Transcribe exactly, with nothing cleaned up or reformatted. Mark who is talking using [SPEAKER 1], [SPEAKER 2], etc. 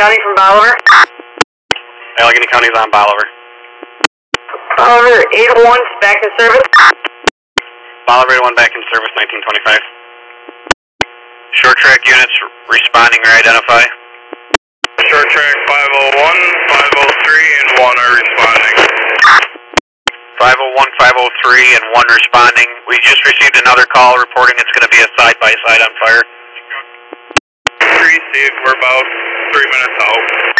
[SPEAKER 1] County from Bolivar.
[SPEAKER 2] Allegheny County's on Bolivar.
[SPEAKER 1] Bolivar eight oh one back in service.
[SPEAKER 2] Bolivar eight oh one back in service, nineteen twenty-five. Short track units responding or identify.
[SPEAKER 3] Short track five oh one, five oh three, and one are responding.
[SPEAKER 2] five oh one, five oh three, and one responding. We just received another call reporting it's going to be a side-by-side on fire.
[SPEAKER 3] Three, see, we're about three minutes out.